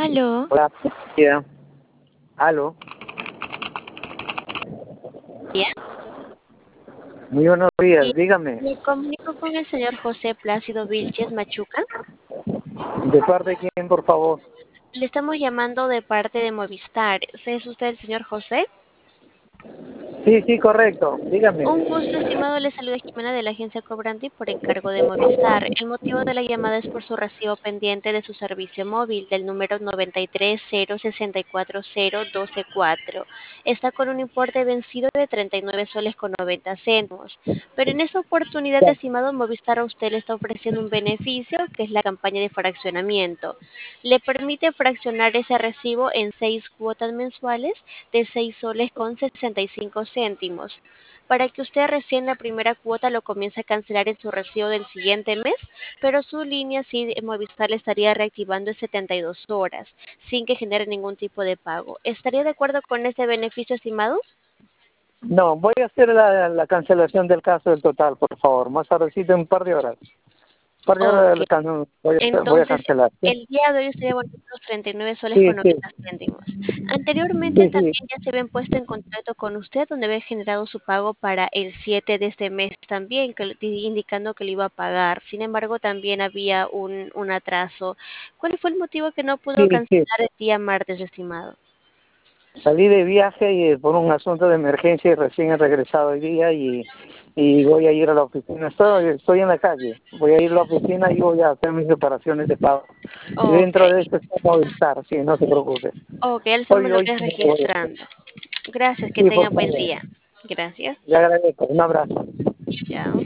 Aló. Hola, ya. Aló, Bien. muy buenos días, Sí, dígame, me comunico con el señor José Plácido Vilches Machuca. ¿de parte de quién, por favor? Le estamos llamando de parte de Movistar. ¿Es usted el señor José? Sí, sí, correcto, dígame. Un gusto, estimado. Le saluda Jimena de la agencia Cobranti por encargo de Movistar. El motivo de la llamada es por su recibo pendiente de su servicio móvil del número 93064012 4. Está con un importe vencido de 39 soles con 90 céntimos. Pero en esta oportunidad, estimado, Movistar a usted le está ofreciendo un beneficio que es la campaña de fraccionamiento. Le permite fraccionar ese recibo en 6 cuotas mensuales de 6 soles con 65 céntimos para que usted recién la primera cuota lo comience a cancelar en su recibo del siguiente mes, pero su línea sí Movistar le estaría reactivando en 72 horas, sin que genere ningún tipo de pago. ¿Estaría de acuerdo con este beneficio, estimado? No, voy a hacer la cancelación del caso del total, por favor, más tardecito en un par de horas. Un par de horas Ok. voy a Entonces, cancelar, ¿sí? el día de hoy estaría abonando los 39 soles Sí, con sí, 90 céntimos. Anteriormente sí, sí, también ya se habían puesto en contacto con usted, donde había generado su pago para el 7 de este mes también, indicando que le iba a pagar. Sin embargo, también había un atraso. ¿Cuál fue el motivo que no pudo sí, sí. cancelar el día martes, estimado? Salí de viaje y por un asunto de emergencia y recién he regresado hoy día y voy a ir a la oficina. Estoy en la calle, voy a ir a la oficina y voy a hacer mis operaciones de pago. Y Ok, dentro de esto está Movistar, sí, no se preocupe. ok, ya le estamos Hoy sí me lo voy a hacer. registrando. Gracias, que Sí, tenga por buen favor. día. Gracias. Le agradezco. Un abrazo. Chao.